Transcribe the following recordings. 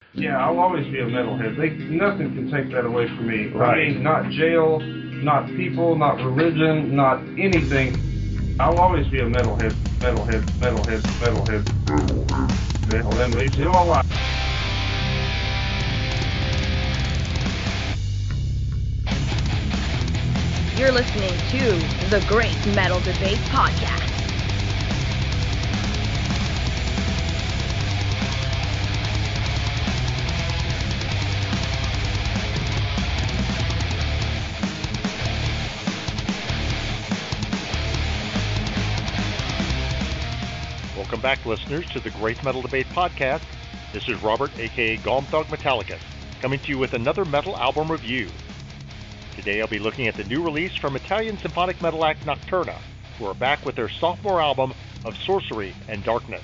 Yeah, I'll always be a metalhead. Nothing can take that away from me. Right. I mean, not jail, not people, not religion, not anything. I'll always be a metalhead, metalhead, metalhead, metalhead, metalhead, metalhead, all life. You're listening to the Great Metal Debate Podcast. Welcome back, listeners, to the Great Metal Debate Podcast. This is Robert, aka Gomthog Metallicus, coming to you with another metal album review. Today I'll be looking at the new release from Italian symphonic metal act Nocturna, who are back with their sophomore album of Sorcery and Darkness.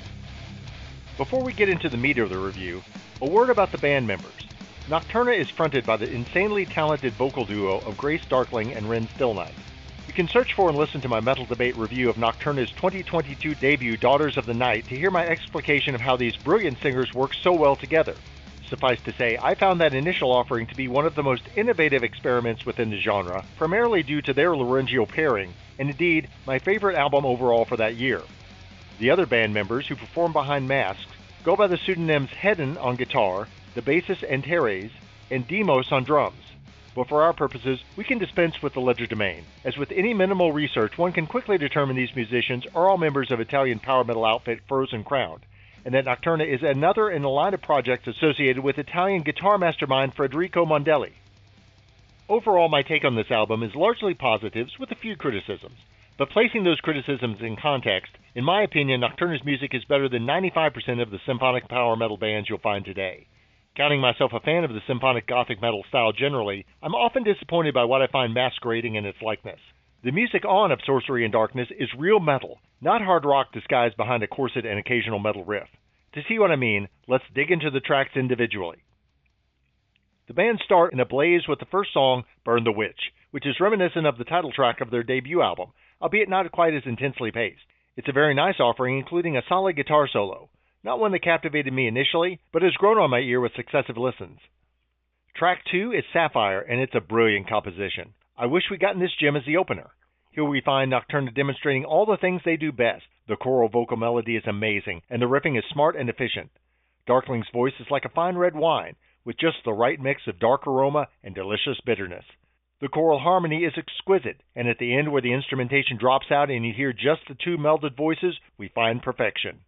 Before we get into the meat of the review, a word about the band members. Nocturna is fronted by the insanely talented vocal duo of Grace Darkling and Ren Stillnight. You can search for and listen to my Metal Debate review of Nocturna's 2022 debut, Daughters of the Night, to hear my explication of how these brilliant singers work so well together. Suffice to say, I found that initial offering to be one of the most innovative experiments within the genre, primarily due to their laryngeal pairing, and indeed, my favorite album overall for that year. The other band members, who perform behind masks, go by the pseudonyms Hedon on guitar, the bassist Antares, and Demos on drums. But for our purposes, we can dispense with the legerdemain. As with any minimal research, one can quickly determine these musicians are all members of Italian power metal outfit Frozen Crown, and that Nocturna is another in a line of projects associated with Italian guitar mastermind Federico Mondelli. Overall, my take on this album is largely positives with a few criticisms. But placing those criticisms in context, in my opinion, Nocturna's music is better than 95% of the symphonic power metal bands you'll find today. Counting myself a fan of the symphonic gothic metal style generally, I'm often disappointed by what I find masquerading in its likeness. The music on of Sorcery and Darkness is real metal, not hard rock disguised behind a corset and occasional metal riff. To see what I mean, let's dig into the tracks individually. The band start in a blaze with the first song, Burn the Witch, which is reminiscent of the title track of their debut album, albeit not quite as intensely paced. It's a very nice offering, including a solid guitar solo. Not one that captivated me initially, but has grown on my ear with successive listens. Track 2 is Sapphire, and it's a brilliant composition. I wish we'd gotten this gem as the opener. Here we find Nocturna demonstrating all the things they do best. The choral vocal melody is amazing, and the riffing is smart and efficient. Darkling's voice is like a fine red wine, with just the right mix of dark aroma and delicious bitterness. The choral harmony is exquisite, and at the end where the instrumentation drops out and you hear just the two melded voices, we find perfection.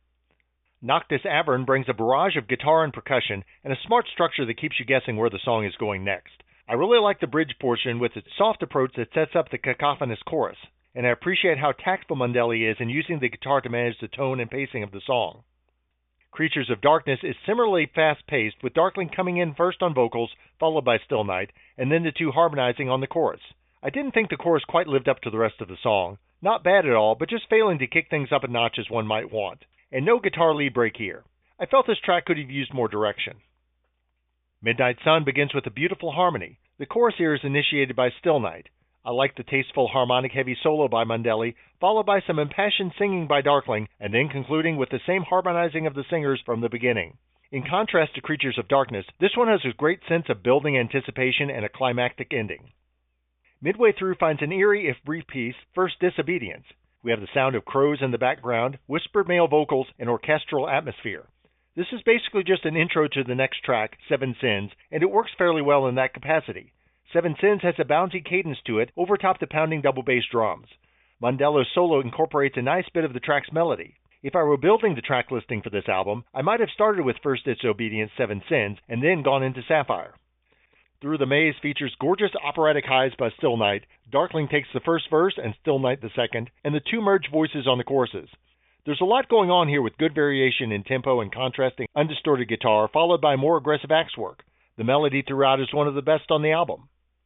Noctis Avern brings a barrage of guitar and percussion, and a smart structure that keeps you guessing where the song is going next. I really like the bridge portion with its soft approach that sets up the cacophonous chorus, and I appreciate how tactful Mondelli is in using the guitar to manage the tone and pacing of the song. Creatures of Darkness is similarly fast-paced, with Darkling coming in first on vocals, followed by Stillnight, and then the two harmonizing on the chorus. I didn't think the chorus quite lived up to the rest of the song. Not bad at all, but just failing to kick things up a notch as one might want. And no guitar lead break here. I felt this track could have used more direction. Midnight Sun begins with a beautiful harmony. The chorus here is initiated by Stillnight. I like the tasteful harmonic heavy solo by Mondelli, followed by some impassioned singing by Darkling, and then concluding with the same harmonizing of the singers from the beginning. In contrast to Creatures of Darkness, this one has a great sense of building anticipation and a climactic ending. Midway through finds an eerie, if brief piece, First Disobedience. We have the sound of crows in the background, whispered male vocals, and orchestral atmosphere. This is basically just an intro to the next track, Seven Sins, and it works fairly well in that capacity. Seven Sins has a bouncy cadence to it, overtop the pounding double bass drums. Mondello's solo incorporates a nice bit of the track's melody. If I were building the track listing for this album, I might have started with First Disobedience, Seven Sins, and then gone into Sapphire. Through the Maze features gorgeous operatic highs by Stillnight. Darkling takes the first verse and Stillnight the second, and the two merge voices on the choruses. There's a lot going on here with good variation in tempo and contrasting undistorted guitar, followed by more aggressive axe work. The melody throughout is one of the best on the album.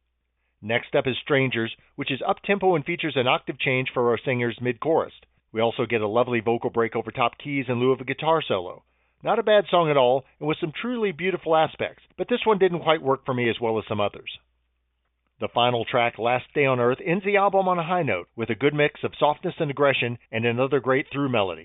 Next up is Strangers, which is up-tempo and features an octave change for our singers mid-chorus. We also get a lovely vocal break over top keys in lieu of a guitar solo. Not a bad song at all, and with some truly beautiful aspects, but this one didn't quite work for me as well as some others. The final track, Last Day on Earth, ends the album on a high note, with a good mix of softness and aggression, and another great through melody.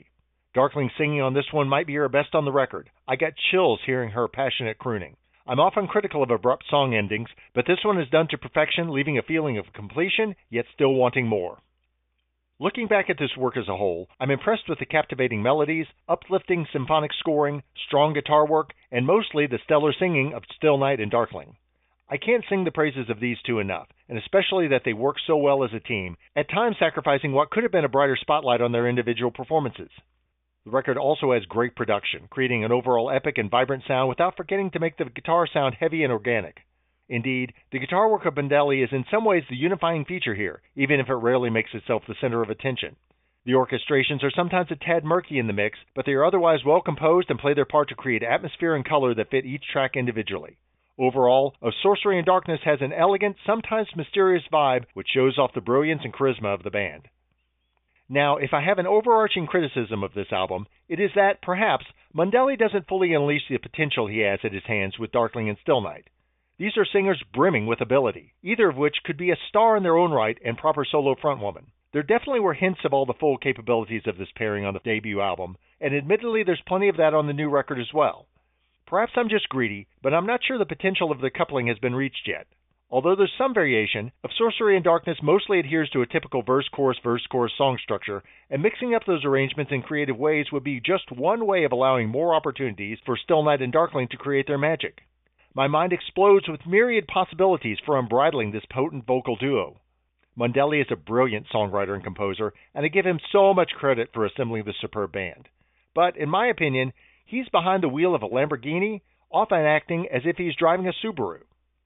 Darkling's singing on this one might be her best on the record. I got chills hearing her passionate crooning. I'm often critical of abrupt song endings, but this one is done to perfection, leaving a feeling of completion, yet still wanting more. Looking back at this work as a whole, I'm impressed with the captivating melodies, uplifting symphonic scoring, strong guitar work, and mostly the stellar singing of Still Night and Darkling. I can't sing the praises of these two enough, and especially that they work so well as a team, at times sacrificing what could have been a brighter spotlight on their individual performances. The record also has great production, creating an overall epic and vibrant sound without forgetting to make the guitar sound heavy and organic. Indeed, the guitar work of Mondelli is in some ways the unifying feature here, even if it rarely makes itself the center of attention. The orchestrations are sometimes a tad murky in the mix, but they are otherwise well composed and play their part to create atmosphere and color that fit each track individually. Overall, Of Sorcery and Darkness has an elegant, sometimes mysterious vibe which shows off the brilliance and charisma of the band. Now, if I have an overarching criticism of this album, it is that, perhaps, Mondelli doesn't fully unleash the potential he has at his hands with Darkling and Still Night. These are singers brimming with ability, either of which could be a star in their own right and proper solo frontwoman. There definitely were hints of all the full capabilities of this pairing on the debut album, and admittedly there's plenty of that on the new record as well. Perhaps I'm just greedy, but I'm not sure the potential of the coupling has been reached yet. Although there's some variation, Of Sorcery and Darkness mostly adheres to a typical verse-chorus song structure, and mixing up those arrangements in creative ways would be just one way of allowing more opportunities for Still Night and Darkling to create their magic. My mind explodes with myriad possibilities for unbridling this potent vocal duo. Mondelli is a brilliant songwriter and composer, and I give him so much credit for assembling this superb band. But, in my opinion, he's behind the wheel of a Lamborghini, often acting as if he's driving a Subaru.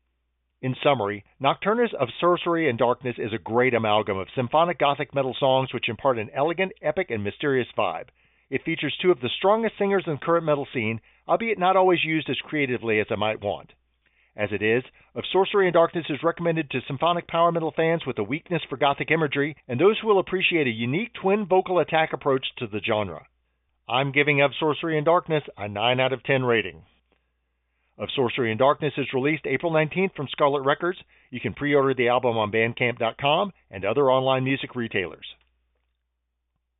In summary, Nocturna's Of Sorcery and Darkness is a great amalgam of symphonic gothic metal songs which impart an elegant, epic, and mysterious vibe. It features two of the strongest singers in the current metal scene, albeit not always used as creatively as I might want. As it is, Of Sorcery and Darkness is recommended to symphonic power metal fans with a weakness for gothic imagery and those who will appreciate a unique twin vocal attack approach to the genre. I'm giving Of Sorcery and Darkness a 9 out of 10 rating. Of Sorcery and Darkness is released April 19th from Scarlet Records. You can pre-order the album on Bandcamp.com and other online music retailers.